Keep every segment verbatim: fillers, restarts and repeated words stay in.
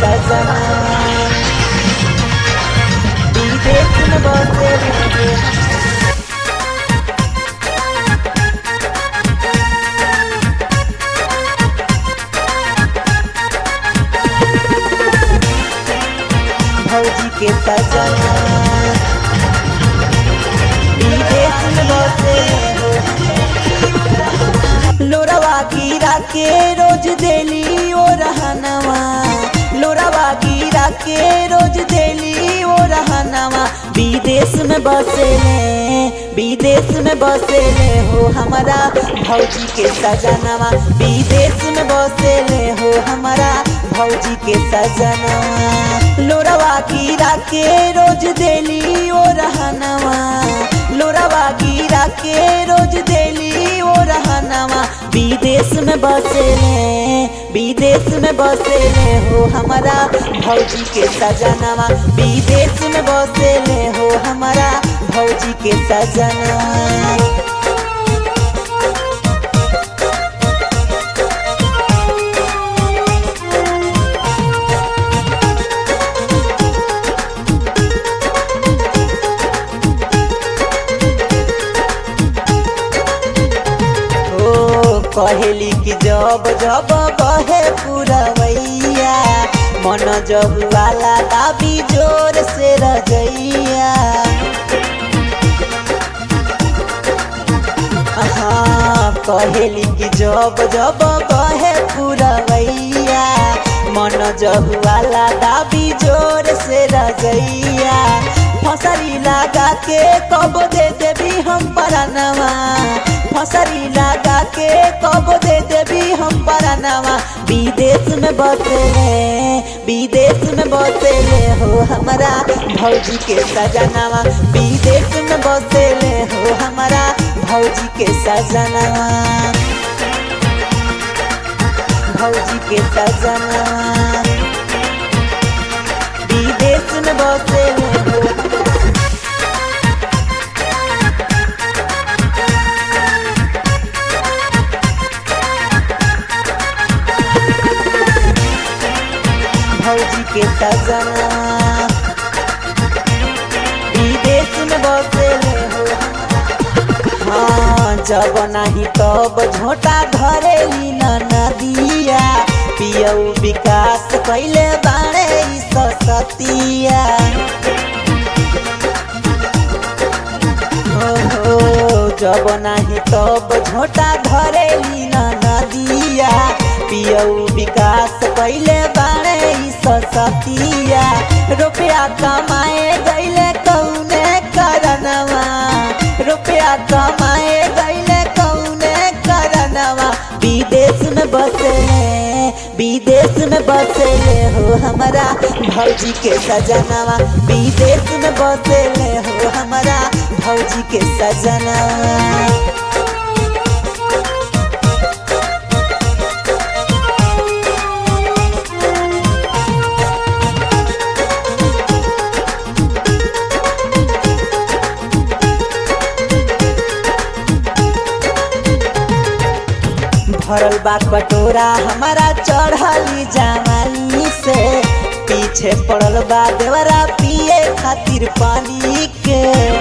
सजना विदेश में बसे हो। भौजी के सजना विदेश में बसे हो। लोरावा गिरा के रोज देली ओ रहनवा लोरावा गिरा के रोज देली ओ रहनवा विदेश में बसेले विदेश में बसेले हो हमारा भौजी के सजनवा विदेश में बसेले हो हमारा भौजी के सजनवा लोरावा गिरा के रोज देली ओ रहनवा लोरावा गिरा के रोज देली ओ रहनवा विदेश में बसेले विदेश में बसेले हो हमारा भौजी के सजनवा विदेश में बसेले हो हमारा भौजी के सजनवा। कहेली कि जब जब बहे पुरवैया मन जब वाला दाबी जोर से रजैया। हाँ कहेली कि जब जब बहे पुरवैया मन जब वाला दाबी जोर से रजैया। फसरी लगा के कब दे देवी हम परनवा फसरी लगा के कब दे देवी हम परनवा विदेश में बसेले विदेश में बसेले हो हमारा भौजी के सजनवा विदेश में बसेले हो हमारा भौजी के सजनवा भौजी के सजनवा विदेश में बसेले हो। भौजी के सजना विदेश में बसेले हो। हाँ जब नहीं तब झोटा धरेली नदिया पियऊ विकास कैले बाणे सतिया। हो जब नहीं तब झोटा धरेली नदिया पियऊ विकास कैले बाणे सतिया। रुपया कमाए गईले कौने करनवा रुपया कमाए गईले कौने करनवा विदेश में बसेले विदेश में बसेले हो हमारा भौजी के सजनवा विदेश में बसेले हो हमारा भौजी के सजनवा। भरल बा कटोरा हमारा चढ़ली जवानी से पीछे पड़ल बा देवरा पिए खातिर पानी के।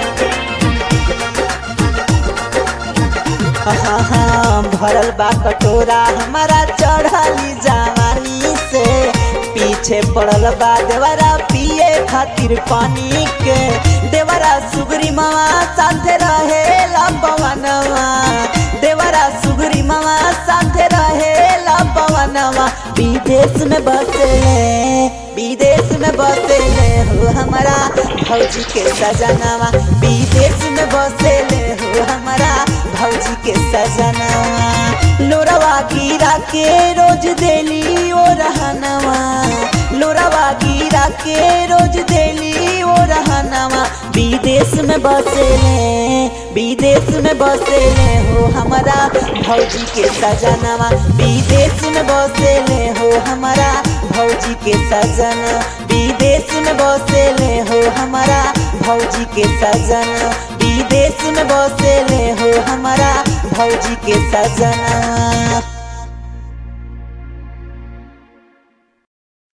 हाँ हाँ भरल बा कटोरा हमारा चढ़ली जवानी से पीछे पड़ल बा देवरा पिए खातिर पानी के। देवरा सुगरी मामा साथे रहे पवनवा देवरा सुगरी मामा साथे रहे पवनवा विदेश में बसेले विदेश में बसेले हो हमारा भौजी के सजनवा विदेश में बसेले हो हमारा भौजी के सजनवा। लोरावा गिरा के रोज देली ओ रहनवा लोरावा गिरा के रोज देली ओ रहनवा विदेश में बसेले विदेश में बसेले हो हमारा भौजी के सजनवा विदेश में बसेले हो हमारा भौजी के सजना विदेश में बसेले हो हमारा भौजी के सजना विदेश में बसेले हो हमारा भौजी के सजना।